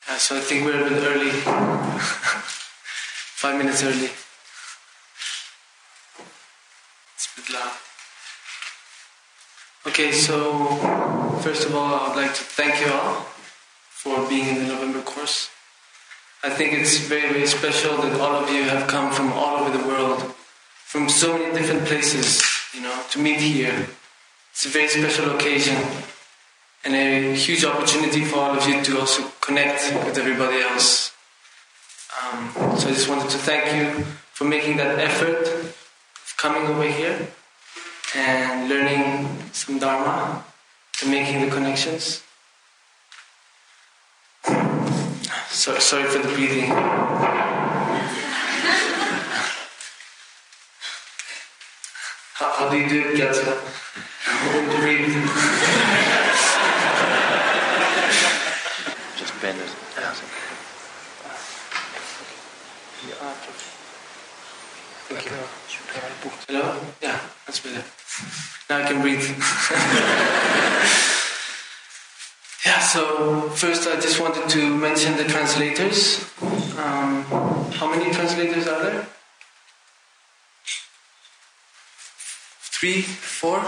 So I think we're a bit early. 5 minutes early. It's a bit loud. Okay, so first of all, I would like to thank you all for being in the November course. I think it's very, very special that all of you have come from all over the world, from so many different places, to meet here. It's a very special occasion and a huge opportunity for all of you to also connect with everybody else. So I just wanted to thank you for making that effort of coming over here and learning some Dharma and making the connections. Sorry for the breathing. How do you do it, Gyatso? When to breathe? Just bend it. Thank you. Hello? Yeah, that's better. Now I can breathe. Yeah, so first I just wanted to mention the translators. How many translators are there? 3, 4?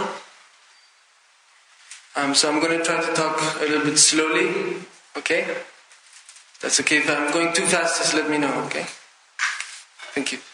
So I'm going to try to talk a little bit slowly, okay? That's okay. If I'm going too fast, just let me know, okay? Thank you.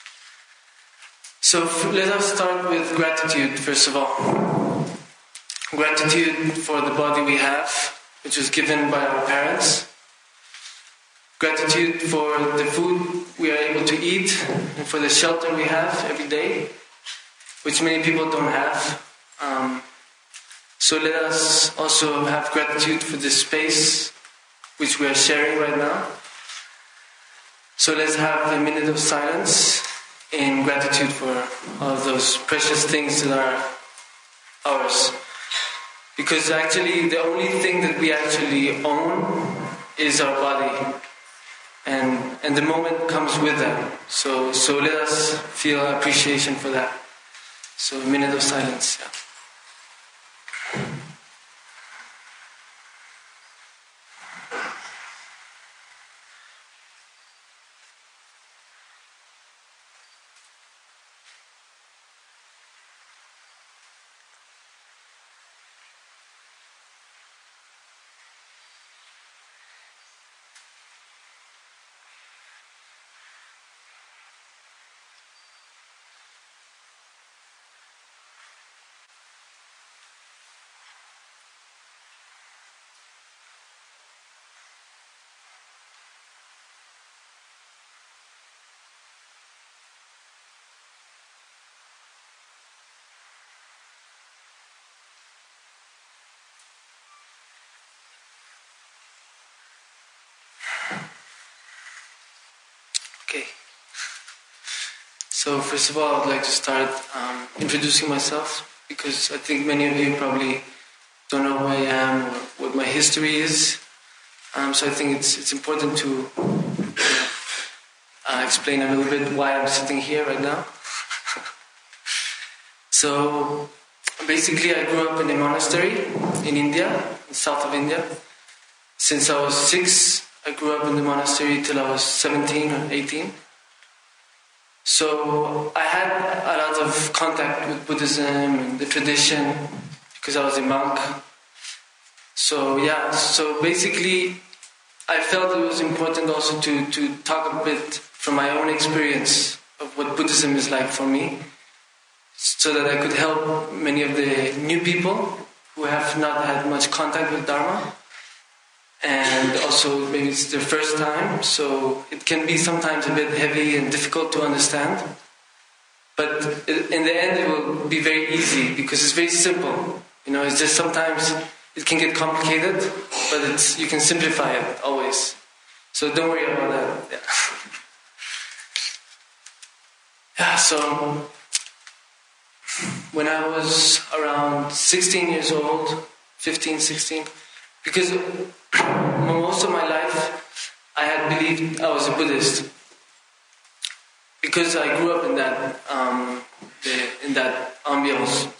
So let us start with gratitude, first of all. Gratitude for the body we have, which was given by our parents. Gratitude for the food we are able to eat and for the shelter we have every day, which many people don't have. So let us also have gratitude for this space which we are sharing right now. So let's have a minute of silence in gratitude for all of those precious things that are ours. Because actually the only thing that we actually own is our body. And the moment comes with that. So let us feel appreciation for that. So a minute of silence. Yeah. Okay. So first of all, I would like to start introducing myself, because I think many of you probably don't know who I am or what my history is. So I think it's important to explain a little bit why I'm sitting here right now. So basically, I grew up in a monastery in India, in south of India. Since I was 6, I grew up in the monastery till I was 17 or 18. So I had a lot of contact with Buddhism and the tradition because I was a monk. So basically I felt it was important also to talk a bit from my own experience of what Buddhism is like for me, so that I could help many of the new people who have not had much contact with Dharma. And also maybe it's their first time, so it can be sometimes a bit heavy and difficult to understand. But in the end it will be very easy because it's very simple. It's just sometimes it can get complicated, but you can simplify it always. So don't worry about that. Yeah, so when I was around 16 years old, 15, 16, because most of my life I had believed I was a Buddhist, because I grew up in that ambience.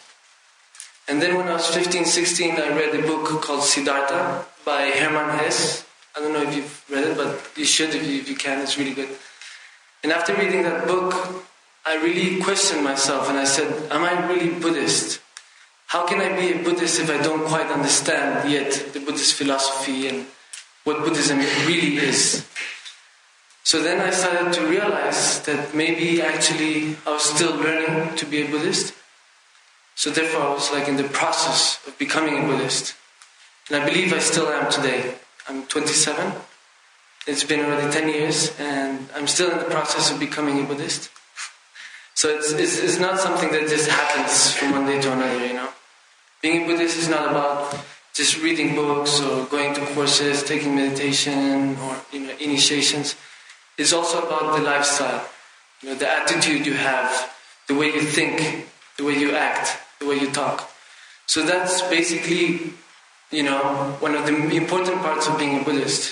And then when I was 15, 16, I read a book called Siddhartha by Hermann Hesse. I don't know if you've read it, but you should if you can. It's really good. And after reading that book, I really questioned myself and I said, am I really Buddhist? How can I be a Buddhist if I don't quite understand yet the Buddhist philosophy and what Buddhism really is? So then I started to realize that maybe actually I was still learning to be a Buddhist. So therefore I was in the process of becoming a Buddhist. And I believe I still am today. I'm 27. It's been already 10 years and I'm still in the process of becoming a Buddhist. So it's not something that just happens from one day to another, Being a Buddhist is not about just reading books or going to courses, taking meditation or initiations. It's also about the lifestyle, the attitude you have, the way you think, the way you act, the way you talk. So that's basically, one of the important parts of being a Buddhist,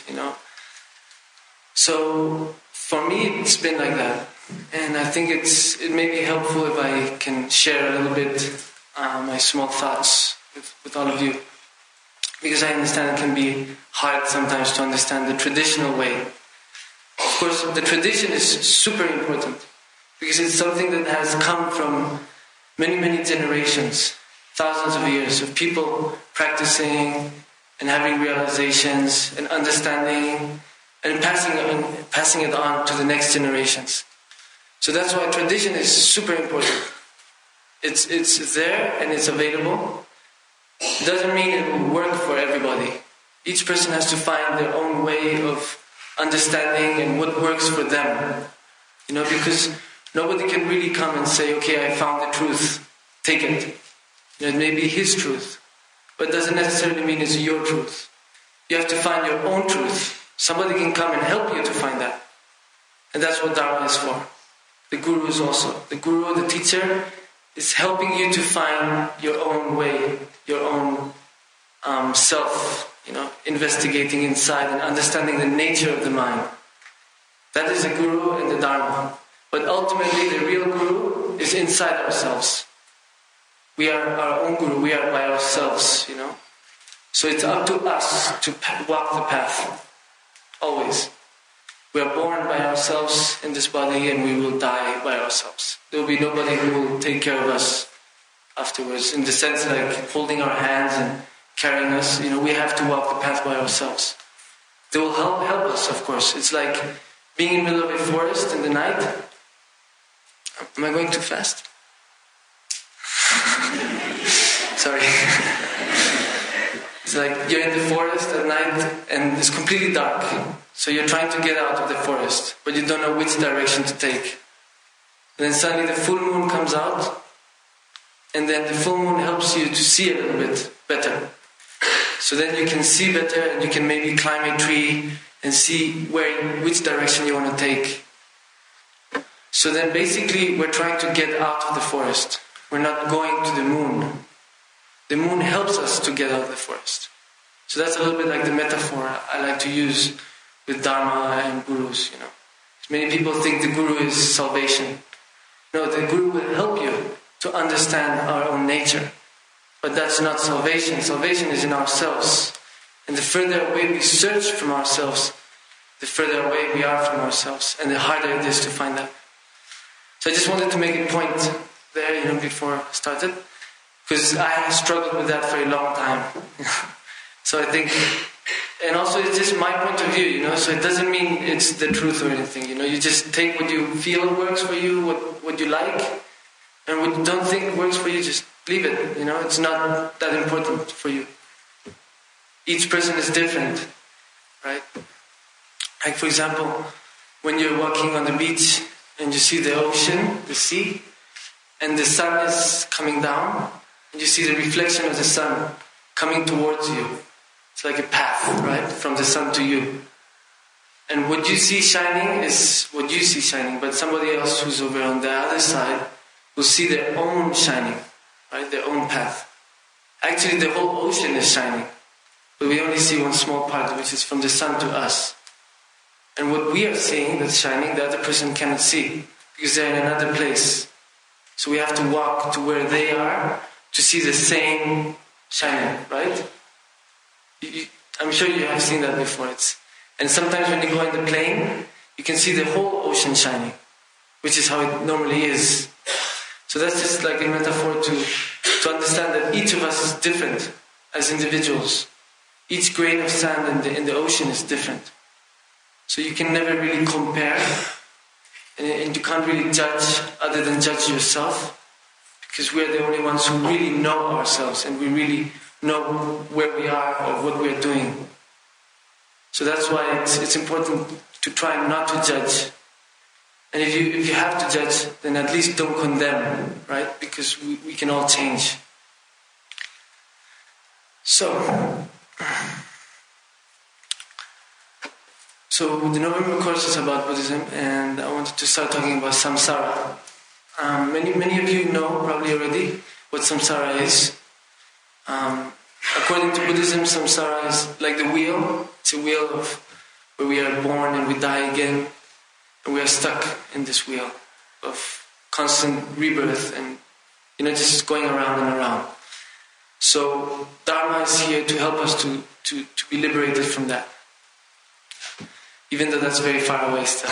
So for me, it's been like that. And I think it may be helpful if I can share a little bit my small thoughts with all of you. Because I understand it can be hard sometimes to understand the traditional way. Of course, the tradition is super important. Because it's something that has come from many, many generations, thousands of years of people practicing and having realizations and understanding and passing it on to the next generations. So that's why tradition is super important. It's there and it's available. It doesn't mean it will work for everybody. Each person has to find their own way of understanding and what works for them. Because nobody can really come and say, okay, I found the truth, take it. It may be his truth, but it doesn't necessarily mean it's your truth. You have to find your own truth. Somebody can come and help you to find that. And that's what Dharma is for. The Guru is also. The Guru, the teacher, is helping you to find your own way, your own self, investigating inside and understanding the nature of the mind. That is the Guru and the Dharma. But ultimately, the real Guru is inside ourselves. We are our own Guru. We are by ourselves, So it's up to us to walk the path. Always. We are born by ourselves in this body and we will die by ourselves. There will be nobody who will take care of us afterwards. In the sense holding our hands and carrying us. We have to walk the path by ourselves. They will help us, of course. It's like being in the middle of a forest in the night. Am I going too fast? Sorry. It's like you're in the forest at night and it's completely dark. So you're trying to get out of the forest, but you don't know which direction to take. And then suddenly the full moon comes out, and then the full moon helps you to see a little bit better. So then you can see better and you can maybe climb a tree and see which direction you want to take. So then basically we're trying to get out of the forest. We're not going to the moon. The moon helps us to get out of the forest. So that's a little bit like the metaphor I like to use with Dharma and Gurus, Many people think the Guru is salvation. No, the Guru will help you to understand our own nature. But that's not salvation. Salvation is in ourselves. And the further away we search from ourselves, the further away we are from ourselves. And the harder it is to find that. So I just wanted to make a point there, before I started. Because I struggled with that for a long time. So I think, and also it's just my point of view, so it doesn't mean it's the truth or anything, you just take what you feel works for you, what you like, and what you don't think works for you, just leave it, it's not that important for you. Each person is different, right? Like for example, when you're walking on the beach and you see the ocean, the sea, and the sun is coming down, and you see the reflection of the sun coming towards you. It's like a path, right? From the sun to you. And what you see shining is what you see shining, but somebody else who's over on the other side will see their own shining, right? Their own path. Actually, the whole ocean is shining, but we only see one small part, which is from the sun to us. And what we are seeing that's shining, the other person cannot see, because they're in another place. So we have to walk to where they are to see the same shining, right? I'm sure you have seen that before. And sometimes when you go in the plane, you can see the whole ocean shining, which is how it normally is. So that's just like a metaphor to understand that each of us is different as individuals. Each grain of sand in the ocean is different. So you can never really compare, and you can't really judge other than judge yourself, because we're the only ones who really know ourselves and we really know where we are or what we're doing. So that's why it's important to try not to judge. And if you have to judge, then at least don't condemn, right? Because we can all change. So the November course is about Buddhism, and I wanted to start talking about samsara. Many of you know probably already what samsara is. According to Buddhism, samsara is like the wheel. It's a wheel of where we are born and we die again, and we are stuck in this wheel of constant rebirth and just going around and around. So Dharma is here to help us to be liberated from that. Even though that's very far away still.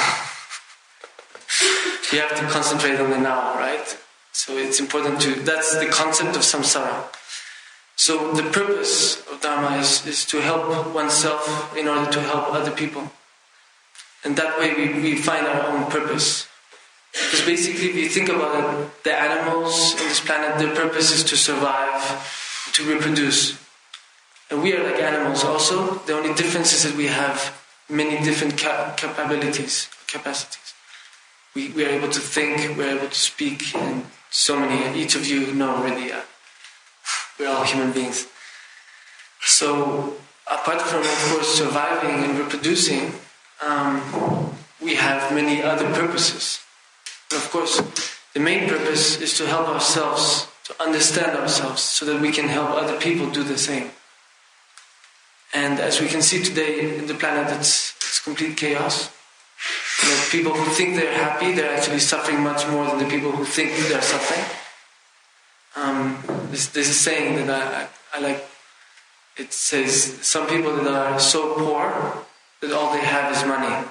We have to concentrate on the now, right? So it's important that's the concept of samsara. So the purpose of Dharma is to help oneself in order to help other people. And that way we find our own purpose. Because basically, if you think about it, the animals on this planet, their purpose is to survive, to reproduce. And we are like animals also. The only difference is that we have many different capacities. We are able to think, we're able to speak, and so many, each of you know already, we're all human beings. So, apart from, of course, surviving and reproducing, we have many other purposes. And of course, the main purpose is to help ourselves, to understand ourselves, so that we can help other people do the same. And as we can see today in the planet, it's complete chaos. People who think they're happy, they're actually suffering much more than the people who think they're suffering. There's a saying that I like. It says, some people that are so poor that all they have is money.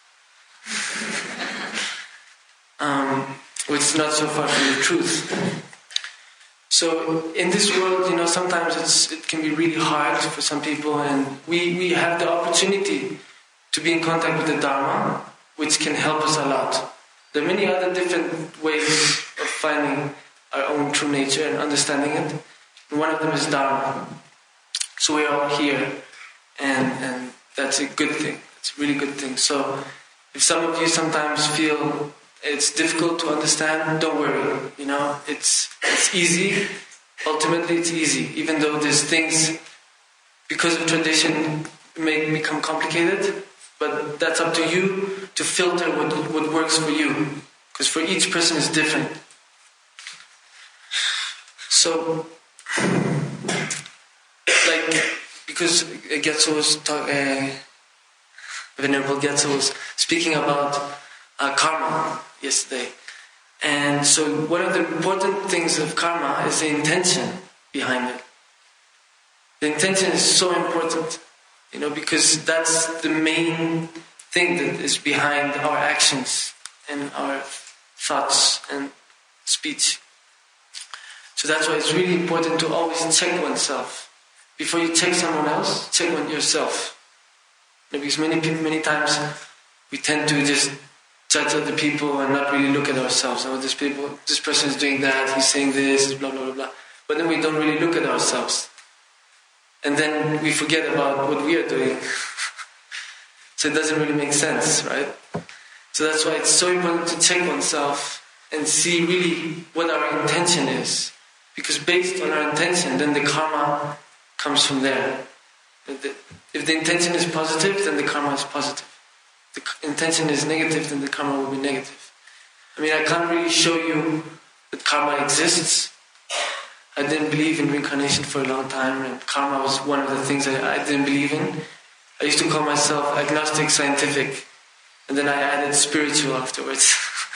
Which is not so far from the truth. So in this world, sometimes it can be really hard for some people, and we have the opportunity to be in contact with the Dharma, which can help us a lot. There are many other different ways of finding our own true nature and understanding it. And one of them is Dharma. So we're all here, and that's a good thing. It's a really good thing. So if some of you sometimes feel it's difficult to understand, don't worry. It's easy. Ultimately, it's easy. Even though there's things, because of tradition, may become complicated, but that's up to you to filter what works for you. Because for each person is different. So, because Gyatso was Venerable Gyatso was speaking about karma yesterday. And so one of the important things of karma is the intention behind it. The intention is so important, because that's the main thing that is behind our actions and our thoughts and speech. So that's why it's really important to always check oneself. Before you check someone else, check yourself. Because many times we tend to just judge other people and not really look at ourselves. This person is doing that, he's saying this, blah, blah, blah, blah. But then we don't really look at ourselves. And then we forget about what we are doing. So it doesn't really make sense, right? So that's why it's so important to check oneself and see really what our intention is. Because based on our intention, then the karma comes from there. If the intention is positive, then the karma is positive. If the intention is negative, then the karma will be negative. I can't really show you that karma exists. I didn't believe in reincarnation for a long time, and karma was one of the things I didn't believe in. I used to call myself agnostic scientific, and then I added spiritual afterwards.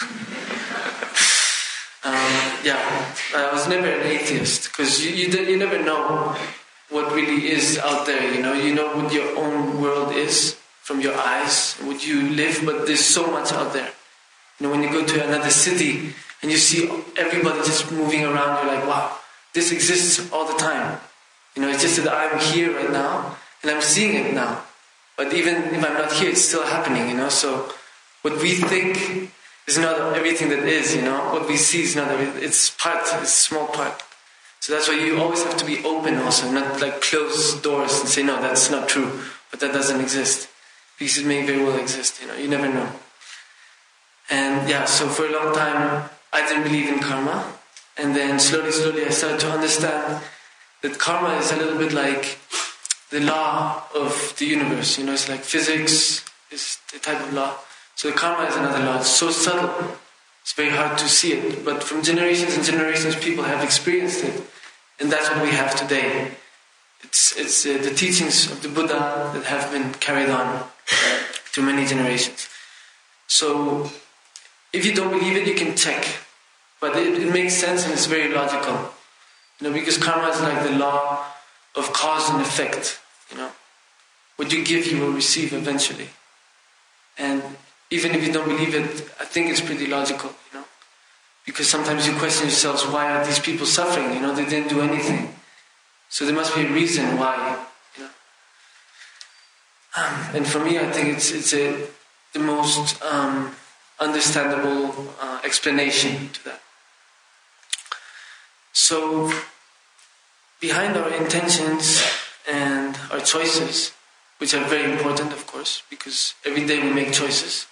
I was never an atheist, because you never know what really is out there, you know what your own world is. from your eyes, what you live, but there's so much out there. You know, when you go to another city and you see everybody just moving around, you're like, wow, this exists all the time. You know, it's just that I'm here right now and I'm seeing it now. But even if I'm not here, it's still happening, you know. So what we think is not everything that is, you know. What we see is not everything. It's a small part. So that's why you always have to be open also, not like close doors and say, no, that's not true, but that doesn't exist. Because it may very well exist, you know, you never know. And yeah, so for a long time, I didn't believe in karma. And then slowly I started to understand that karma is a little bit like the law of the universe. You know, it's like physics is the type of law. So the karma is another law. It's so subtle. It's very hard to see it. But from generations and generations, people have experienced it. And that's what we have today. It's the teachings of the Buddha that have been carried on through many generations. So if you don't believe it, you can check. But it makes sense and it's very logical. You know, because karma is like the law of cause and effect. You know, what you give, you will receive eventually. And even if you don't believe it, I think it's pretty logical. You know, because sometimes you question yourselves, why are these people suffering? You know, they didn't do anything. So there must be a reason why. You know, and for me, I think it's the most understandable explanation to that. So, behind our intentions and our choices, which are very important, of course, because every day we make choices,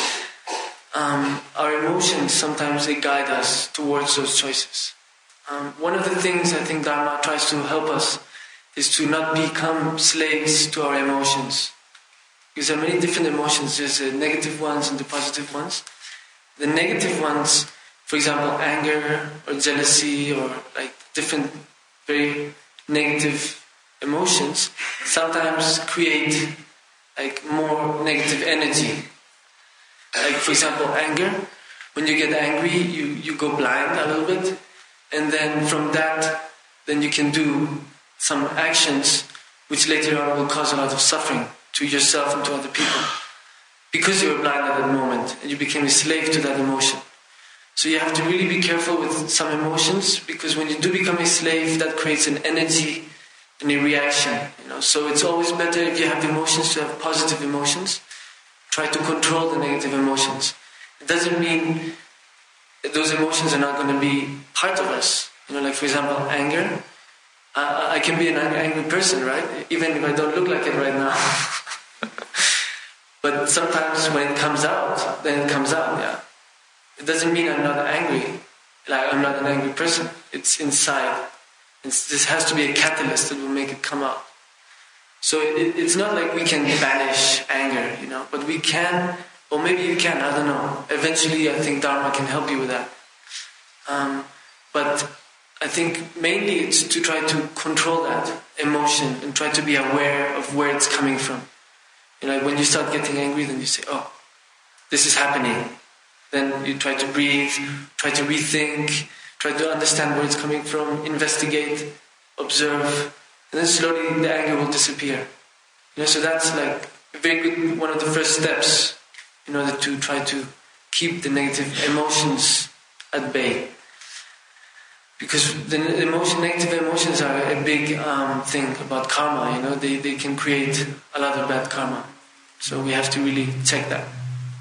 our emotions, sometimes they guide us towards those choices. One of the things I think Dharma tries to help us is to not become slaves to our emotions. Because there are many different emotions. There's the negative ones and the positive ones. The negative ones, for example, anger or jealousy or like different very negative emotions, sometimes create like more negative energy. Like for example, anger. When you get angry, you go blind a little bit, and then from that, then you can do some actions which later on will cause a lot of suffering to yourself and to other people. Because you were blind at that moment and you became a slave to that emotion. So you have to really be careful with some emotions, because when you do become a slave, that creates an energy and a reaction. You know, so it's always better if you have emotions to have positive emotions. Try to control the negative emotions. It doesn't mean that those emotions are not going to be part of us. You know, like for example, anger. I can be an angry person, right? Even if I don't look like it right now. But sometimes when it comes out, then it comes out, yeah. It doesn't mean I'm not angry. Like I'm not an angry person. It's inside. This has to be a catalyst that will make it come out. So it's not like we can banish anger, you know, but we can, or maybe you can, I don't know. Eventually I think Dharma can help you with that. But I think mainly it's to try to control that emotion and try to be aware of where it's coming from. You know, like when you start getting angry, then you say, oh, this is happening. Then you try to breathe, try to rethink, try to understand where it's coming from, investigate, observe, and then slowly the anger will disappear. You know, so that's like a very good, one of the first steps in order to try to keep the negative emotions at bay. Because the negative emotions are a big thing about karma, you know, they can create a lot of bad karma. So we have to really check that.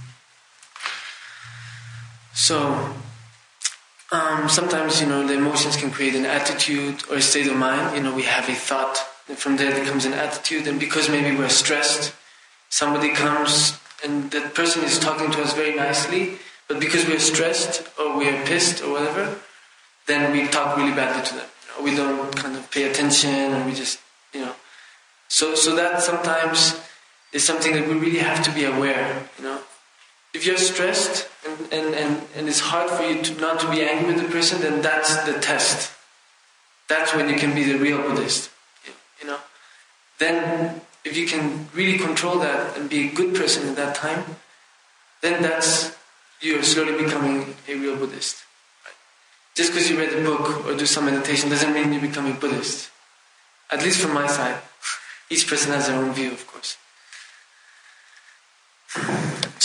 So, sometimes, you know, the emotions can create an attitude or a state of mind. You know, we have a thought, and from there comes an attitude. And because maybe we're stressed, somebody comes and that person is talking to us very nicely, but because we're stressed or we're pissed or whatever, then we talk really badly to them. You know, we don't kind of pay attention, and we just, you know. So that sometimes is something that we really have to be aware, you know. If you're stressed and it's hard for you not to be angry with the person, then that's the test. That's when you can be the real Buddhist, you know. Then if you can really control that and be a good person at that time, then you're slowly becoming a real Buddhist. Right? Just because you read a book or do some meditation doesn't mean you become a Buddhist. At least from my side. Each person has their own view, of course.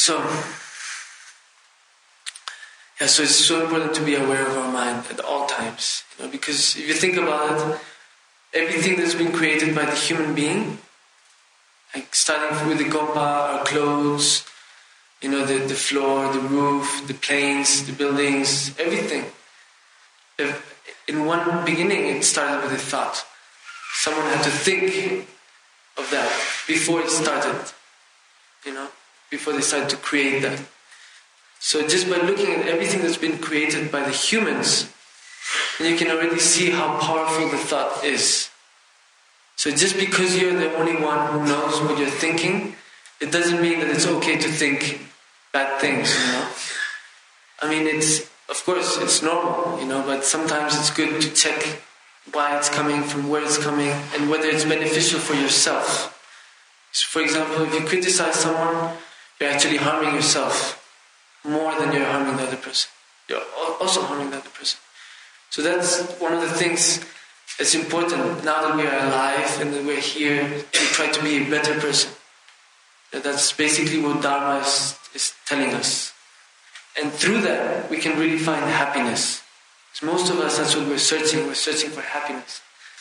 So it's so important to be aware of our mind at all times, because if you think about it, everything that's been created by the human being, like starting with the gopa, our clothes, the floor, the roof, the planes, the buildings, everything. In one beginning, it started with a thought. Someone had to think of that before it started, before they started to create that. So just by looking at everything that's been created by the humans, you can already see how powerful the thought is. So just because you're the only one who knows what you're thinking, it doesn't mean that it's okay to think bad things, I mean, of course, it's normal, but sometimes it's good to check why it's coming, from where it's coming, and whether it's beneficial for yourself. So for example, if you criticize someone, you're actually harming yourself more than you're harming the other person. You're also harming the other person. So that's one of the things that's important now that we are alive and that we're here to try to be a better person. That's basically what Dharma is telling us. And through that, we can really find happiness. Because most of us, that's what we're searching. We're searching for happiness.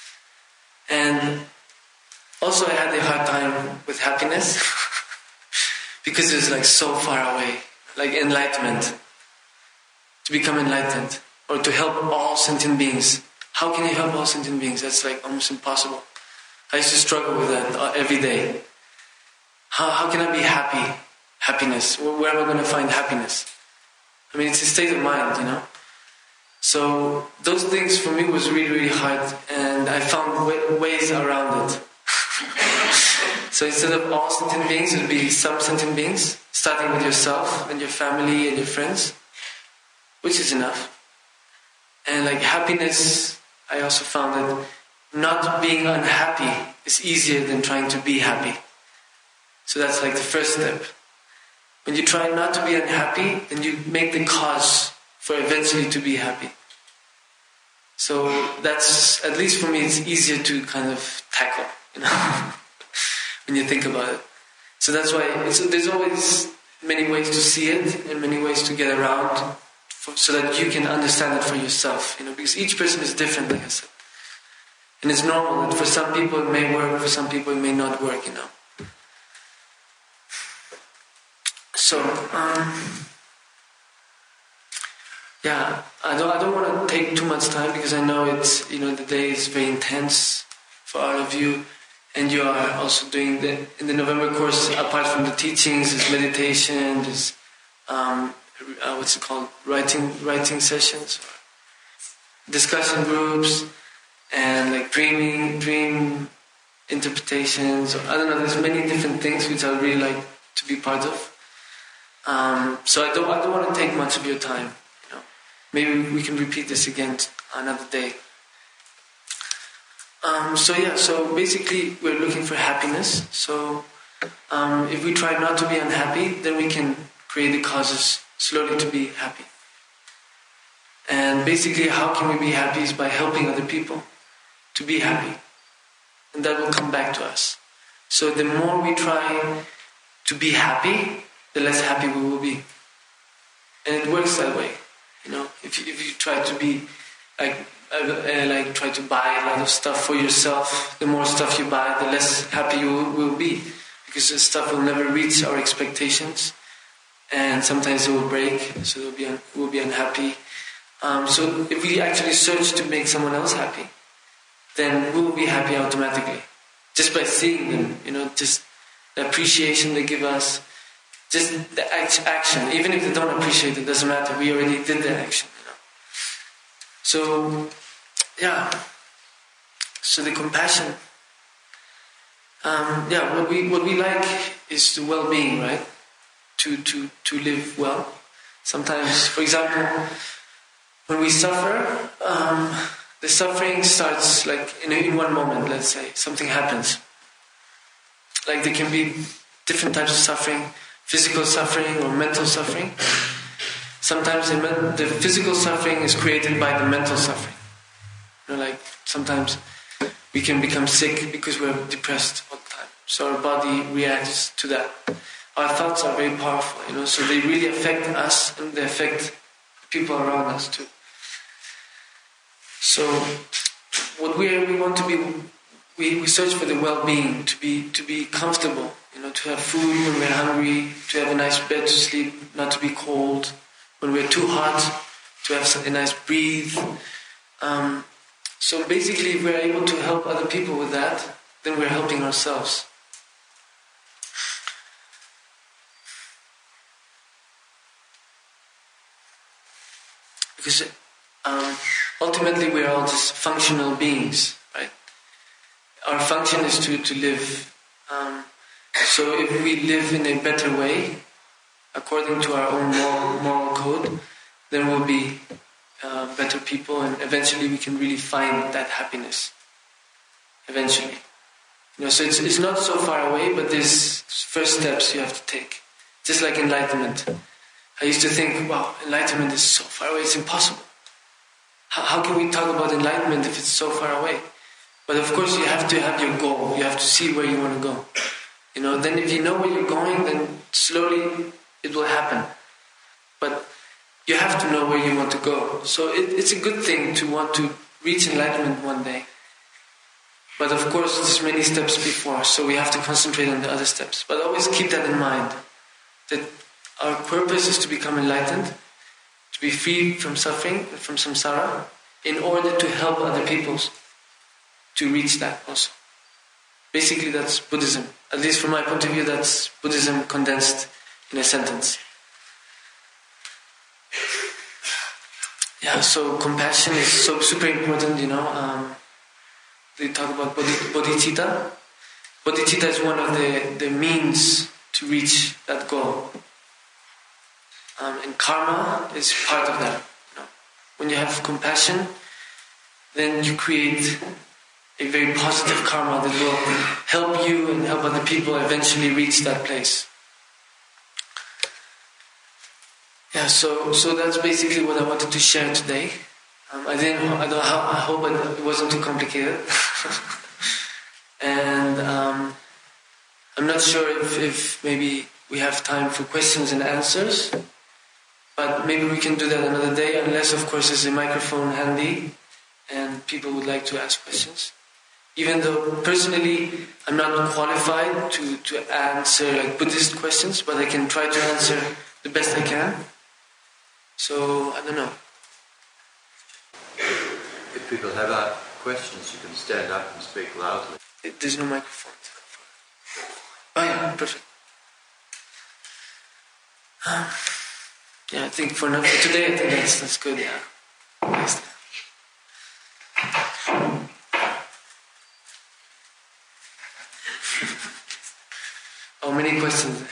And also I had a hard time with happiness because it was so far away. Like enlightenment. To become enlightened. Or to help all sentient beings. How can you help all sentient beings? That's almost impossible. I used to struggle with that every day. How can I be happy? Happiness. Where am I going to find happiness? I mean, it's a state of mind, So those things for me was really, really hard. And I found ways around it. So instead of all sentient beings, it would be some sentient beings. Starting with yourself and your family and your friends. Which is enough. And happiness, I also found that not being unhappy is easier than trying to be happy. So that's the first step. When you try not to be unhappy, then you make the cause for eventually to be happy. So that's, at least for me, it's easier to kind of tackle, when you think about it. So that's why there's always many ways to see it and many ways to get around so that you can understand it for yourself, because each person is different, like I said. And it's normal that for some people it may work, for some people it may not work, So, I don't want to take too much time because I know it's, the day is very intense for all of you. And you are also doing in the November course, apart from the teachings, there's meditation, there's, what's it called? Writing sessions, discussion groups, and dream interpretations. I don't know, there's many different things which I would really like to be part of. So I don't want to take much of your time. Maybe we can repeat this again another day. So basically we're looking for happiness. So if we try not to be unhappy, then we can create the causes slowly to be happy. And basically how can we be happy is by helping other people to be happy. And that will come back to us. So the more we try to be happy, the less happy we will be. And it works that way. If you try to be try to buy a lot of stuff for yourself, the more stuff you buy, the less happy you will be. Because the stuff will never reach our expectations. And sometimes it will break, so we'll be unhappy. So if we actually search to make someone else happy, then we will be happy automatically. Just by seeing them, just the appreciation they give us, just the action. Even if they don't appreciate it, doesn't matter. We already did the action. So, So the compassion. What we like is the well-being, right? To live well. Sometimes, for example, when we suffer, the suffering starts in one moment. Let's say something happens. There can be different types of suffering. Physical suffering or mental suffering. Sometimes the physical suffering is created by the mental suffering. Sometimes we can become sick because we're depressed all the time. So our body reacts to that. our thoughts are very powerful, so they really affect us and they affect people around us too. So what we want to be, we search for the well-being, to be comfortable, to have food when we're hungry, to have a nice bed to sleep, not to be cold. When we're too hot, to have a nice breathe. So basically, if we're able to help other people with that, then we're helping ourselves. Because ultimately we are all just functional beings, right? Our function is to live. So if we live in a better way, according to our own moral code, then we'll be better people, and eventually we can really find that happiness. Eventually. So it's not so far away, but there's first steps you have to take. Just like enlightenment. I used to think, wow, enlightenment is so far away, it's impossible. How can we talk about enlightenment if it's so far away? But of course you have to have your goal. You have to see where you want to go. Then if you know where you're going, then slowly it will happen. But you have to know where you want to go. So it's a good thing to want to reach enlightenment one day. But of course there's many steps before, so we have to concentrate on the other steps. But always keep that in mind, that our purpose is to become enlightened, to be free from suffering, from samsara, in order to help other people to reach that also. Basically that's Buddhism. At least from my point of view, that's Buddhism condensed in a sentence. Yeah, so compassion is so super important, They talk about bodhicitta. Bodhicitta is one of the means to reach that goal. And karma is part of that. When you have compassion, then you create a very positive karma that will help you and help other people eventually reach that place. Yeah, so that's basically what I wanted to share today. I hope it wasn't too complicated. And I'm not sure if maybe we have time for questions and answers, but maybe we can do that another day, unless of course there's a microphone handy and people would like to ask questions. Even though personally I'm not qualified to answer like Buddhist questions, but I can try to answer the best I can. So I don't know. If people have questions, you can stand up and speak loudly. There's no microphone. Oh yeah, perfect. Yeah, I think for today, I think that's good. Yeah. Nice. Oh, many questions.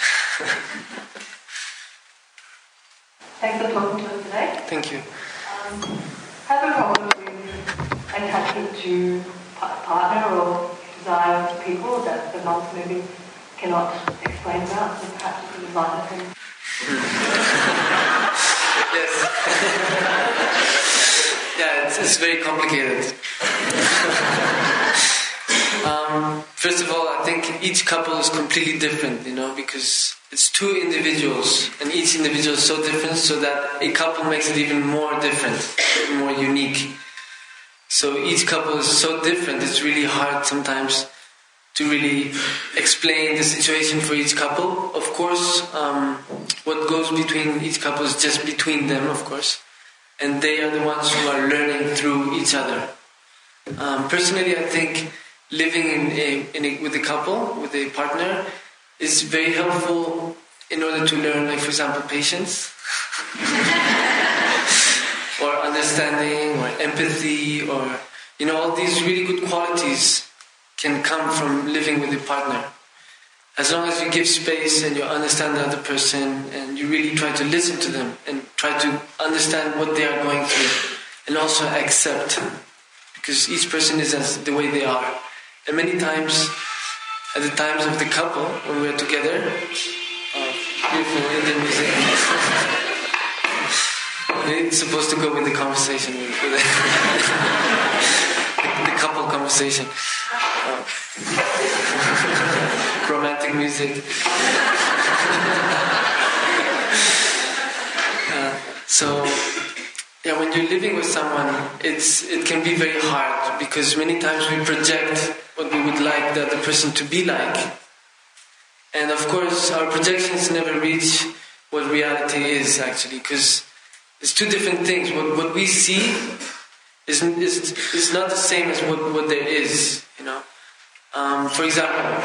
Thanks for talking to us today. Thank you. Have a problem with attachment to partner or desire to people that the monks maybe cannot explain about, so perhaps you could enlighten them. Yes. Yeah, it's very complicated. First of all, I think each couple is completely different, because it's two individuals, and each individual is so different, so that a couple makes it even more different, more unique. So each couple is so different, it's really hard sometimes to really explain the situation for each couple. Of course, what goes between each couple is just between them, of course, and they are the ones who are learning through each other. Personally, I think living with a couple, with a partner, is very helpful in order to learn, like for example, patience, or understanding, or empathy, or all these really good qualities can come from living with a partner. As long as you give space and you understand the other person and you really try to listen to them and try to understand what they are going through and also accept, because each person is as the way they are. And many times, at the times of the couple, when we're together, beautiful Indian music, it's supposed to go with the conversation, with the couple conversation. Romantic music. So, yeah, when you're living with someone, it can be very hard because many times we project what we would like the other person to be like. And of course, our projections never reach what reality is actually, because it's two different things. What we see is not the same as what there is, you know. For example,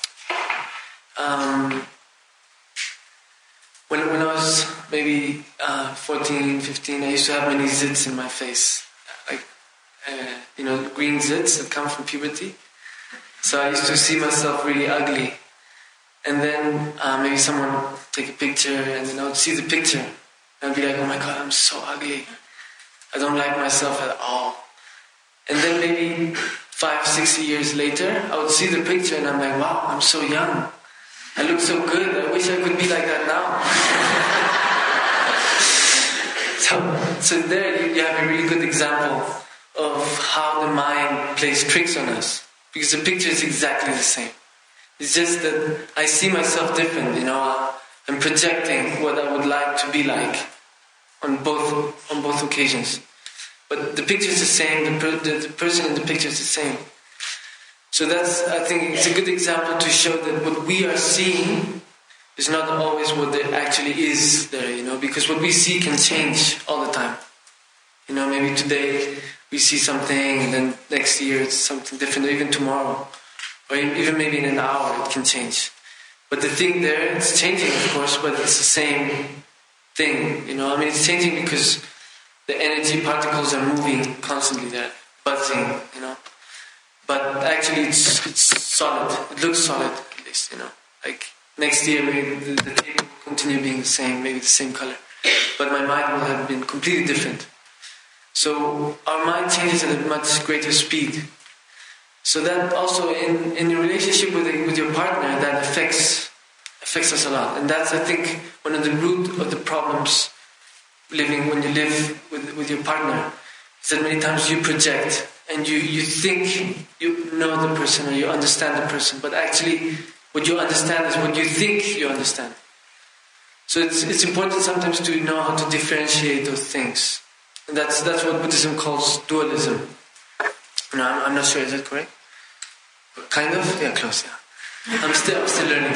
when I was maybe 14, 15, I used to have many zits in my face, like green zits that come from puberty. So I used to see myself really ugly. And then maybe someone would take a picture, and then I would see the picture, and I'd be like, oh my God, I'm so ugly. I don't like myself at all. And then maybe 5, 6 years later, I would see the picture, and I'm like, wow, I'm so young. I look so good. I wish I could be like that now. So there you have a really good example of how the mind plays tricks on us. Because the picture is exactly the same. It's just that I see myself different, you know. I'm projecting what I would like to be like on both occasions. But the picture is the same, the person in the picture is the same. So I think it's a good example to show that what we are seeing is not always what there actually is there, you know, because what we see can change all the time. You know, maybe today we see something and then next year it's something different, or even tomorrow. Or even maybe in an hour it can change. But the thing there, it's changing of course, but it's the same thing, you know. I mean, it's changing because the energy particles are moving constantly, they're buzzing, you know. But actually it's solid, it looks solid at least, you know. Like next year maybe the tape will continue being the same, maybe the same color. But my mind will have been completely different. So our mind changes at a much greater speed. So that also in your relationship with your partner, that affects us a lot. And that's, I think, one of the root of the problems when you live with your partner, is that many times you project and you think you know the person or you understand the person, but actually what you understand is what you think you understand. So it's important sometimes to know how to differentiate those things. And that's what Buddhism calls dualism. No, I'm not sure, is that correct? Kind of? Yeah, close, yeah. I'm still learning.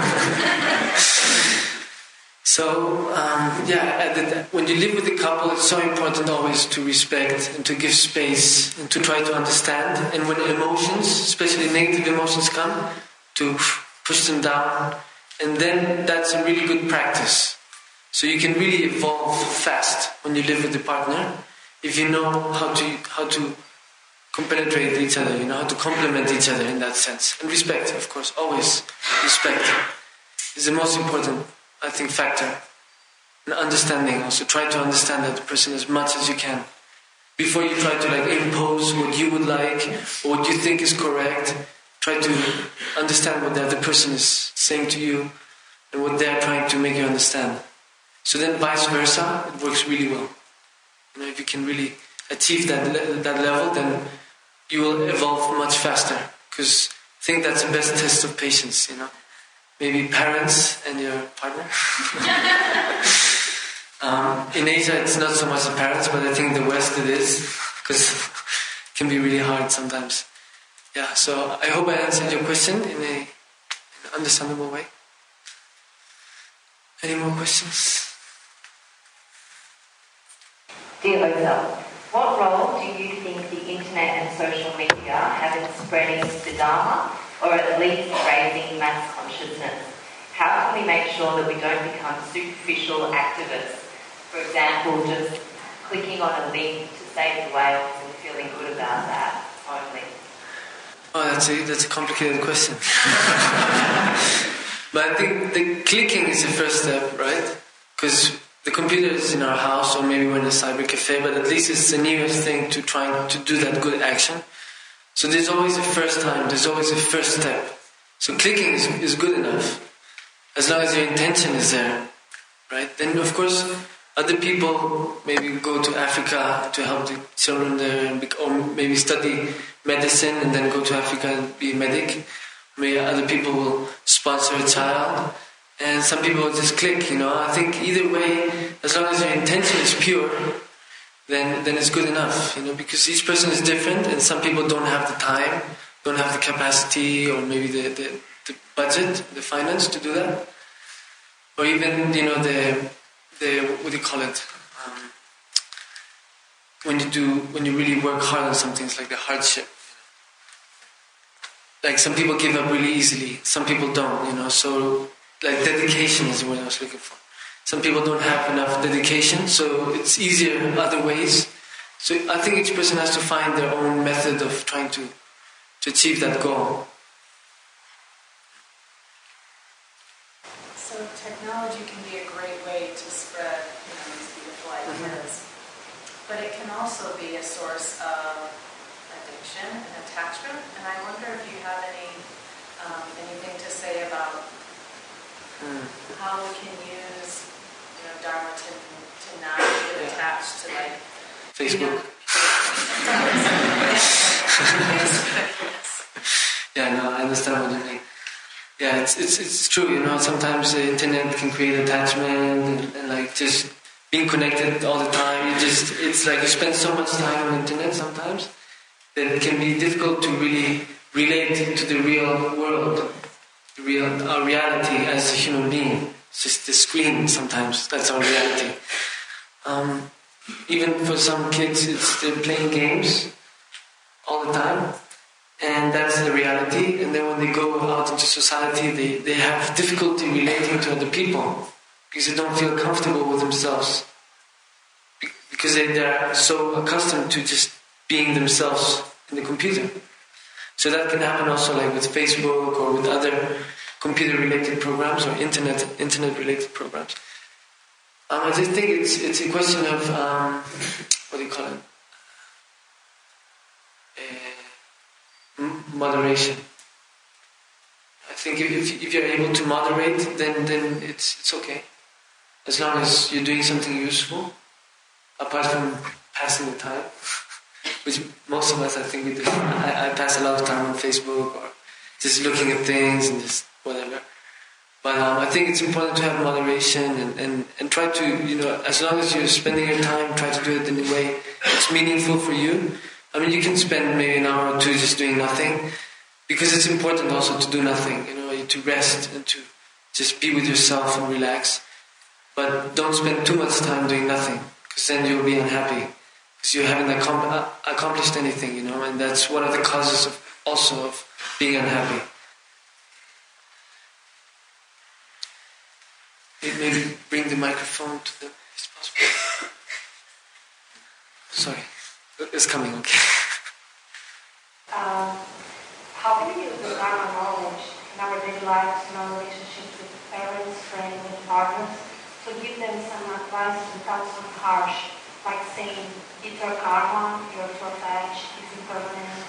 So, when you live with a couple, it's so important always to respect and to give space and to try to understand. And when emotions, especially negative emotions come, to push them down. And then that's a really good practice. So you can really evolve fast when you live with a partner if you know how to compenetrate each other, you know, how to complement each other in that sense. And respect, of course, always respect is the most important, I think, factor. And understanding also. Try to understand that person as much as you can. Before you try to impose what you would like or what you think is correct, try to understand what the other person is saying to you and what they're trying to make you understand. So then vice versa, it works really well. You know, if you can really achieve that level, then you will evolve much faster. Because I think that's the best test of patience, you know. Maybe parents and your partner. In Asia, it's not so much the parents, but I think in the West it is. Because it can be really hard sometimes. Yeah, so I hope I answered your question in an understandable way. Any more questions? Dear Oza, what role do you think the internet and social media have in spreading the Dharma, or at least raising mass consciousness? How can we make sure that we don't become superficial activists? For example, just clicking on a link to save the whales and feeling good about that only. Oh, that's a complicated question. But I think the clicking is the first step, right? Because the computer is in our house, or maybe we're in a cyber cafe, but at least it's the nearest thing to trying to do that good action. So there's always a first time, there's always a first step. So clicking is good enough, as long as your intention is there, right? Then of course, other people maybe go to Africa to help the children there, or maybe study medicine and then go to Africa and be a medic. Maybe other people will sponsor a child and some people will just click, you know. I think either way, as long as your intention is pure, then it's good enough, you know, because each person is different, and some people don't have the time, don't have the capacity, or maybe the budget, the finance to do that, or even, you know, the what do you call it? When you really work hard on something, it's like the hardship. Like some people give up really easily, some people don't, you know. So like dedication is the word I was looking for. Some people don't have enough dedication, so it's easier in other ways. So I think each person has to find their own method of trying to achieve that goal. So technology can be a great way to spread, you know, these beautiful ideas, but it can also be a source of addiction and attachment. And I wonder if you have anything to say about how we can use, you know, Dharma to not get attached to like Facebook. Yeah, no, I understand what you mean. Yeah, it's true, you know, sometimes the internet can create attachment and like just being connected all the time. It's like you spend so much time on the internet sometimes that it can be difficult to really relate to the real world, our reality as a human being. It's just the screen sometimes, that's our reality. Even for some kids, they're playing games all the time, and that's the reality. And then when they go out into society, they have difficulty relating to other people because they don't feel comfortable with themselves, because they're so accustomed to just being themselves in the computer. So that can happen also like with Facebook or with other computer-related programs or internet-related programs. I just think it's a question of what do you call it? Moderation. I think if you're able to moderate, then it's okay, as long as you're doing something useful, apart from passing the time, which most of us I think we do. I pass a lot of time on Facebook or just looking at things and just whatever. But I think it's important to have moderation and try to, you know, as long as you're spending your time, try to do it in a way that's meaningful for you. I mean, you can spend maybe an hour or two just doing nothing, because it's important also to do nothing, you know, to rest and to just be with yourself and relax. But don't spend too much time doing nothing, because then you'll be unhappy, because you haven't accomplished anything, you know, and that's one of the causes of being unhappy. Maybe bring the microphone to them, if it's possible. Sorry, it's coming, okay. How can we use the Dharma knowledge in our daily lives, in our relationships with parents, friends, and partners, to give them some advice without so harsh, like saying, it's your karma, you're too attached, it's impermanent,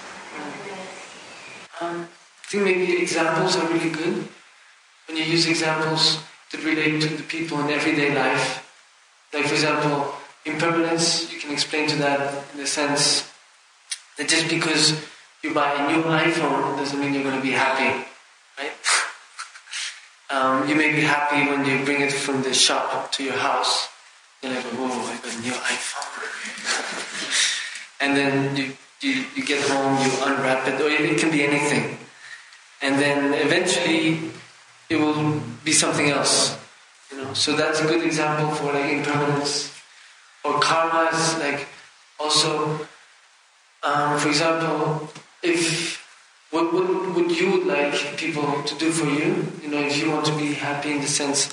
I think maybe examples are really good. When you use examples that relate to the people in everyday life, like for example, impermanence, you can explain to that in the sense that just because you buy a new iPhone doesn't mean you're going to be happy, right? You may be happy when you bring it from the shop to your house. You're like, whoa, I got a new iPhone. And then you get home, you unwrap it, or it can be anything. And then eventually it will be something else, you know. So that's a good example for like impermanence. Or karma is like also, for example, if what would you would like people to do for you? You know, if you want to be happy in the sense,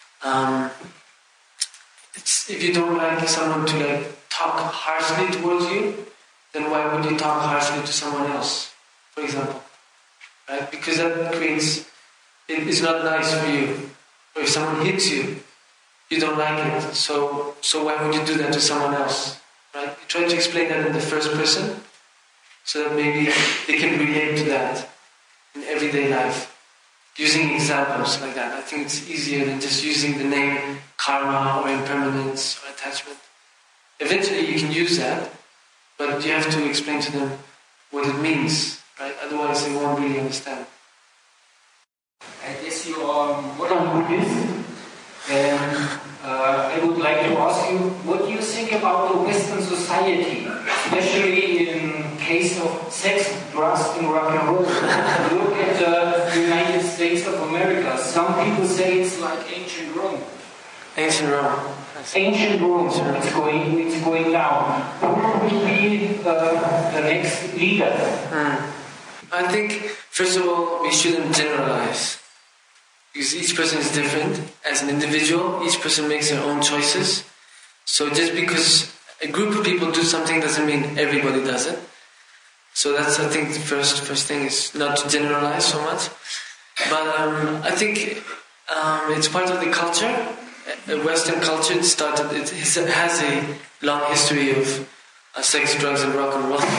if you don't like someone to like talk harshly towards you, then why would you talk harshly to someone else, for example? Right? Because that creates, it's not nice for you. Or if someone hits you, you don't like it. So why would you do that to someone else? Right? You try to explain that in the first person, so that maybe they can relate to that in everyday life. Using examples like that. I think it's easier than just using the name karma or impermanence or attachment. Eventually you can use that, but you have to explain to them what it means, right? Otherwise they won't really understand. I guess you modern Buddhist, and I would like to ask you, what do you think about the Western society, especially in case of sex, drugs, and rock and roll? Look at the United States of America. Some people say it's like ancient Rome. Ancient Rome. Ancient Rome. It's going down. Who will be the next leader? I think, first of all, we shouldn't generalize. Because each person is different. As an individual, each person makes their own choices. So just because a group of people do something doesn't mean everybody does it. So that's, I think, the first thing is not to generalize so much. But I think it's part of the culture. Western culture, it has a long history of sex, drugs, and rock and roll.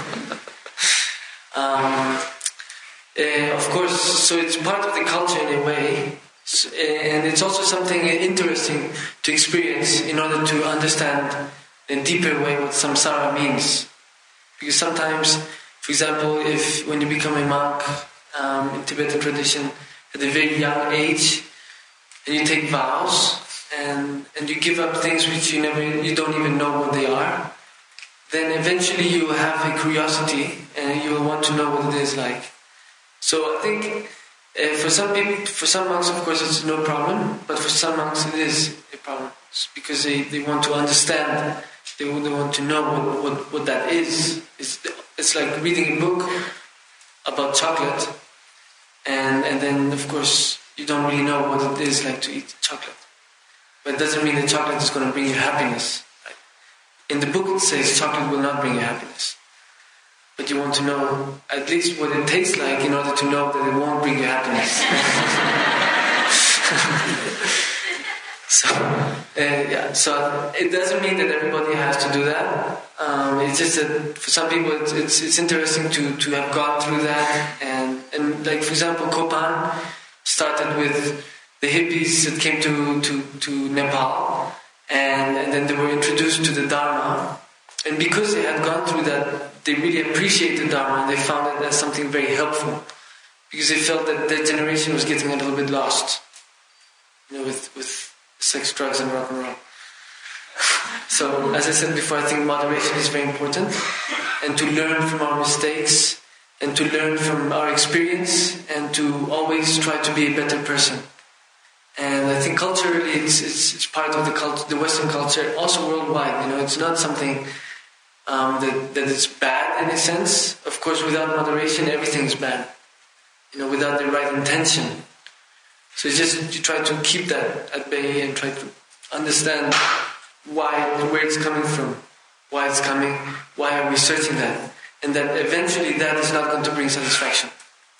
Of course, so it's part of the culture in a way, and it's also something interesting to experience in order to understand in a deeper way what samsara means. Because sometimes, for example, when you become a monk in Tibetan tradition at a very young age, and you take vows and you give up things which you don't even know what they are, then eventually you will have a curiosity and you will want to know what it is like. So I think for some monks, of course, it's no problem, but for some monks it is a problem because they want to understand, they want to know what that is. It's like reading a book about chocolate, and then of course you don't really know what it is like to eat chocolate. But it doesn't mean that chocolate is going to bring you happiness. Right? In the book it says chocolate will not bring you happiness. But you want to know at least what it tastes like in order to know that it won't bring you happiness. So it doesn't mean that everybody has to do that. It's just that for some people it's interesting to have gone through that. And like, for example, Kopan started with the hippies that came to Nepal, and then they were introduced to the Dharma. And because they had gone through that, they really appreciated Dharma and they found it as something very helpful. Because they felt that their generation was getting a little bit lost, with sex, drugs, and rock and roll. So, as I said before, I think moderation is very important, and to learn from our mistakes, and to learn from our experience, and to always try to be a better person. And I think culturally, it's part of the Western culture, also worldwide. It's not something that is bad in a sense. Of course, without moderation, everything is bad. Without the right intention. So it's just you try to keep that at bay and try to understand where it's coming from, why it's coming, why are we searching that, and that eventually that is not going to bring satisfaction.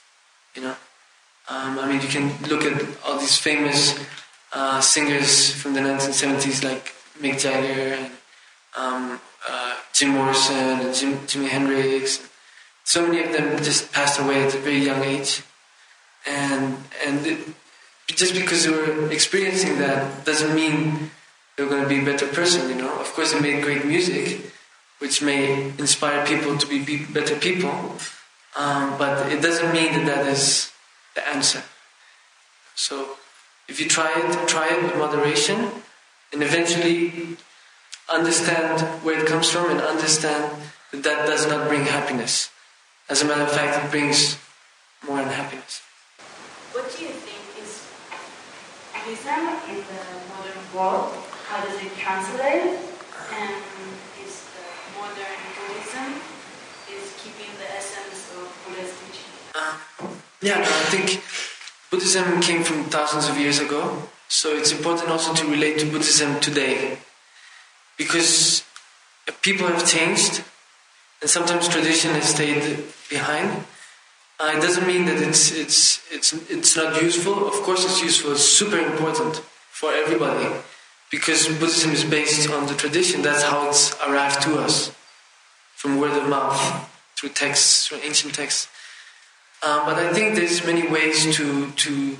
You can look at all these famous singers from the 1970s like Mick Jagger and Jim Morrison and Jimi Hendrix. So many of them just passed away at a very young age, and just because they were experiencing that doesn't mean they were going to be a better person. Of course, they made great music, which may inspire people to be better people, but it doesn't mean that is the answer. So, if you try it with moderation, and eventually understand where it comes from, and understand that does not bring happiness. As a matter of fact, it brings more unhappiness. What do you think is Buddhism in the modern world? How does it translate? And is the modern Buddhism is keeping the essence of Buddha's teaching? I think Buddhism came from thousands of years ago, so it's important also to relate to Buddhism today, because people have changed, and sometimes tradition has stayed behind. It doesn't mean that it's not useful. Of course, it's useful. It's super important for everybody, because Buddhism is based on the tradition. That's how it's arrived to us, from word of mouth, through texts, through ancient texts. But I think there's many ways to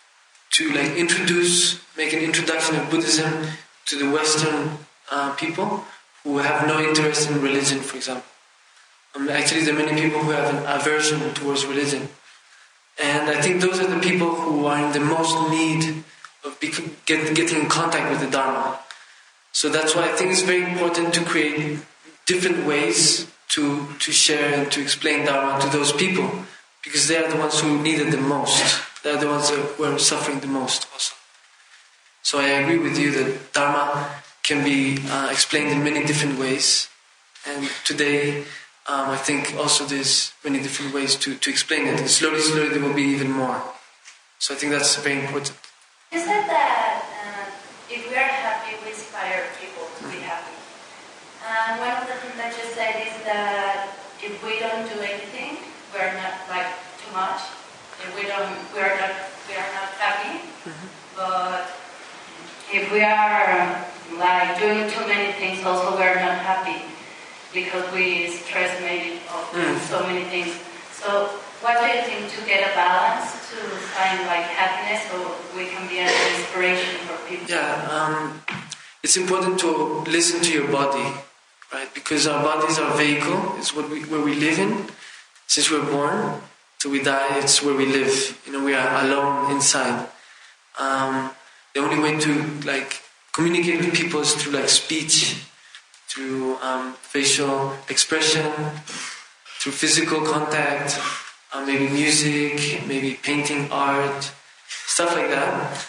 make an introduction of Buddhism to the Western people who have no interest in religion, for example. Actually, there are many people who have an aversion towards religion. And I think those are the people who are in the most need of getting in contact with the Dharma. So that's why I think it's very important to create different ways to share and to explain Dharma to those people, because they are the ones who need it the most. They are the ones who are suffering the most also. So I agree with you that Dharma can be explained in many different ways. And today, I think also there's many different ways to explain it. And slowly there will be even more. So I think that's very important. You said that if we are happy, we inspire people to be happy. And one of the things that you said is that if we don't do anything, we're not like too much. If we are not happy. Mm-hmm. But if we are like doing too many things, also we're not happy because we stress maybe of so many things. So what do you think to get a balance to find like happiness so we can be an inspiration for people? Yeah, it's important to listen to your body, right? Because our body is our vehicle. It's where we live in. Since we're born till we die, it's where we live. We are alone inside. The only way to communicate with people is through speech, through facial expression, through physical contact, maybe music, maybe painting, art, stuff like that.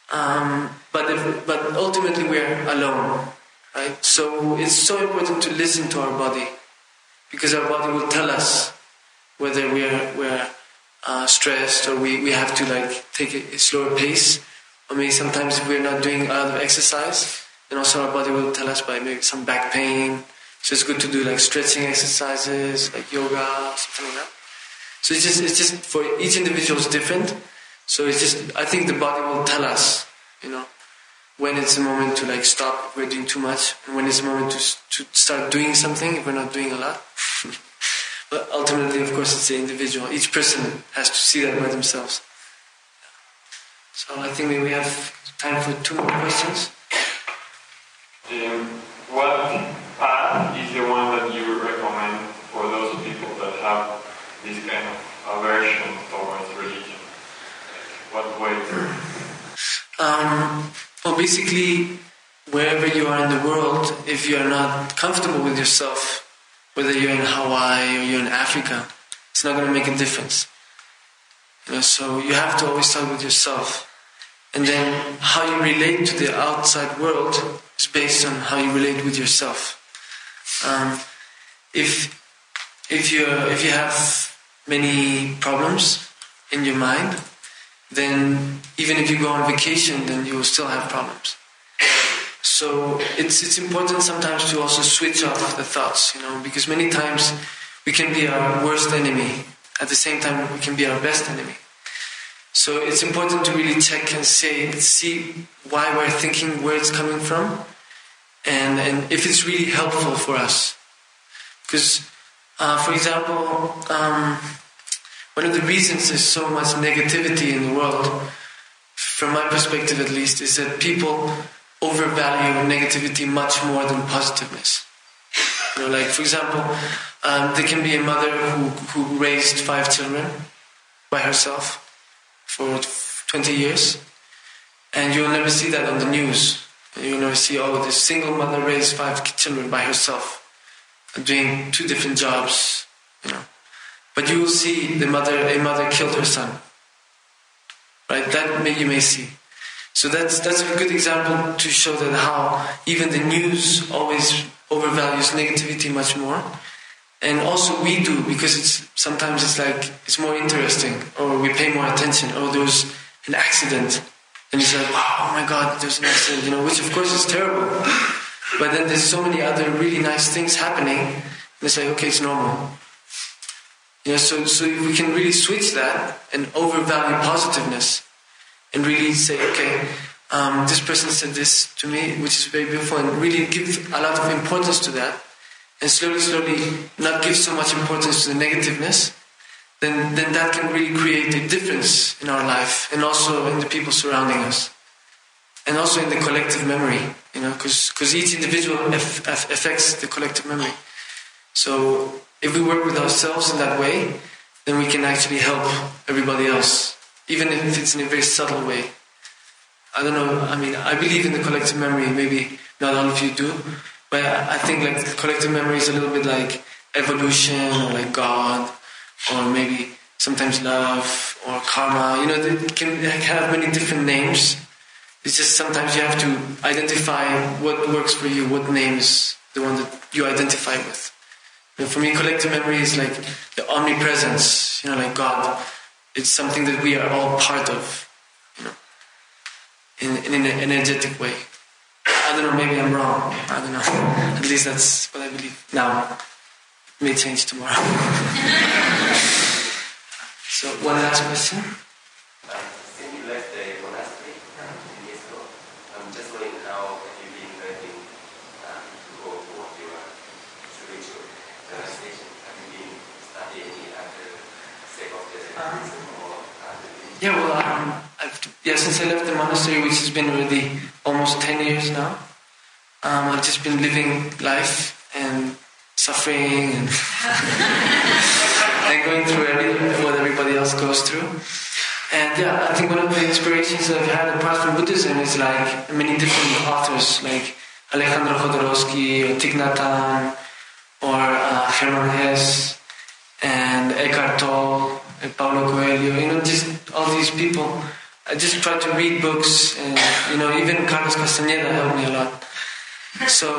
But ultimately we're alone, right? So it's so important to listen to our body, because our body will tell us whether we're stressed or we have to take a slower pace. Or maybe sometimes if we're not doing a lot of exercise, then also our body will tell us by maybe some back pain. So it's good to do stretching exercises, like yoga, something like that. So it's just for each individual is different. So I think the body will tell us, when it's a moment to stop if we're doing too much, and when it's a moment to start doing something if we're not doing a lot. But ultimately, of course, it's the individual. Each person has to see that by themselves. So I think we have time for 2 more questions. What path is the one that you recommend for those people that have this kind of aversion towards religion? What way? Well, basically, wherever you are in the world, if you are not comfortable with yourself, whether you're in Hawaii or you're in Africa, it's not going to make a difference. So you have to always start with yourself. And then how you relate to the outside world is based on how you relate with yourself. If you have many problems in your mind, then even if you go on vacation, then you will still have problems. So it's important sometimes to also switch off the thoughts, because many times we can be our worst enemy. At the same time, we can be our best enemy. So it's important to really check and see why we're thinking, where it's coming from, and if it's really helpful for us. Because, for example, one of the reasons there's so much negativity in the world, from my perspective at least, is that people overvalue negativity much more than positiveness. For example, there can be a mother who raised 5 children by herself for 20 years, and you'll never see that on the news. You'll never see, this single mother raised 5 children by herself, doing 2 different jobs, But you will see a mother killed her son. Right? That you may see. So that's a good example to show that how even the news always overvalues negativity much more. And also we do, because sometimes it's more interesting, or we pay more attention, or there was an accident, and it's oh my God, there's an accident, which of course is terrible. But then there's so many other really nice things happening, and it's okay, it's normal. So if we can really switch that and overvalue positiveness, and really say, okay, this person said this to me, which is very beautiful, and really give a lot of importance to that. And slowly not give so much importance to the negativeness, then that can really create a difference in our life, and also in the people surrounding us, and also in the collective memory, because each individual affects the collective memory. So if we work with ourselves in that way, then we can actually help everybody else, even if it's in a very subtle way. I don't know, I mean, I believe in the collective memory, maybe not all of you do, but I think like the collective memory is a little bit like evolution or like God, or maybe sometimes love or karma. You know, they can have many different names. It's just sometimes you have to identify what works for you, what name is the one that you identify with. You know, for me, collective memory is like the omnipresence, you know, like God. It's something that we are all part of, you know, in an energetic way. I don't know, maybe I'm wrong. I don't know. At least that's what I believe now. It may change tomorrow. So, one last question. Since you left the monastery 10 years ago, I'm just wondering how have you been learning to go toward your spiritual realization? Have you been studying at the sake of the Buddhism or Yeah, well, since I left the monastery, which has been already almost 10 years now, I've just been living life and suffering and, and going through what everybody else goes through. And yeah, I think one of the inspirations I've had apart from Buddhism is like many different authors, like Alejandro Jodorowsky, or Thich Nhat Hanh, or Hermann Hesse, and Eckhart Tolle, and Paulo Coelho, you know, just all these people. I just try to read books, and you know, even Carlos Castaneda helped me a lot. So,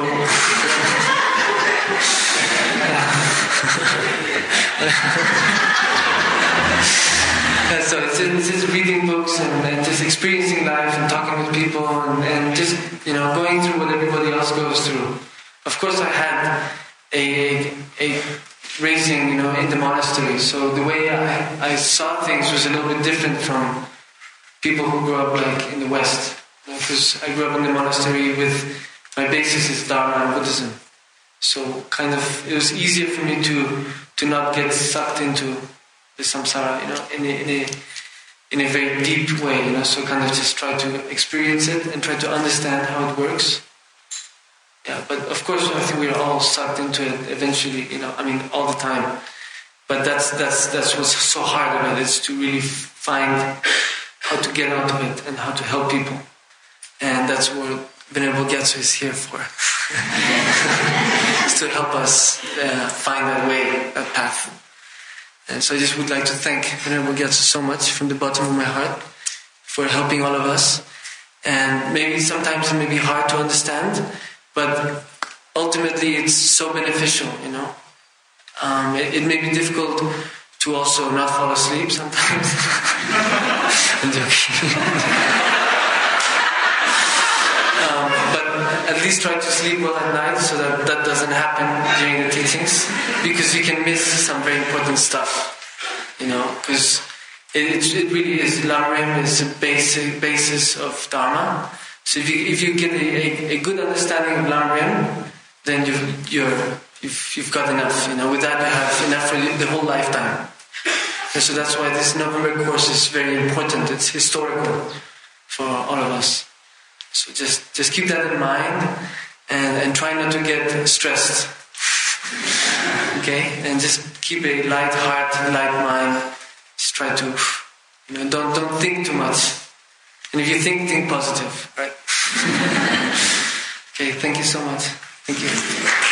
so it's just reading books and just experiencing life and talking with people and just, you know, going through what everybody else goes through. Of course, I had a raising, you know, in the monastery, so the way I saw things was a little bit different from people who grew up like in the West, because I grew up in the monastery with my basis is Dharma and Buddhism, so kind of it was easier for me to not get sucked into the samsara, you know, in a very deep way, you know. So kind of just try to experience it and try to understand how it works. Yeah, but of course I think we are all sucked into it eventually, you know. I mean, all the time. But that's what's so hard about it, is to really find how to get out of it and how to help people. And that's what Venerable Gyatso is here for. Is to help us find that way, that path. And so I just would like to thank Venerable Gyatso so much from the bottom of my heart for helping all of us. And maybe sometimes it may be hard to understand, but ultimately it's so beneficial, you know. It may be difficult to also not fall asleep sometimes. I'm joking. But at least try to sleep well at night so that that doesn't happen during the teachings, because you can miss some very important stuff, you know, because it really is, Lamrim is the basis of Dharma. So if you get a good understanding of Lamrim, then you've got enough, you know. With that you have enough for the whole lifetime. And so that's why this November course is very important. It's historical for all of us. So just keep that in mind and try not to get stressed. Okay? And just keep a light heart, light mind. Just try to, you know, don't think too much. And if you think positive, right? Okay, thank you so much. Thank you.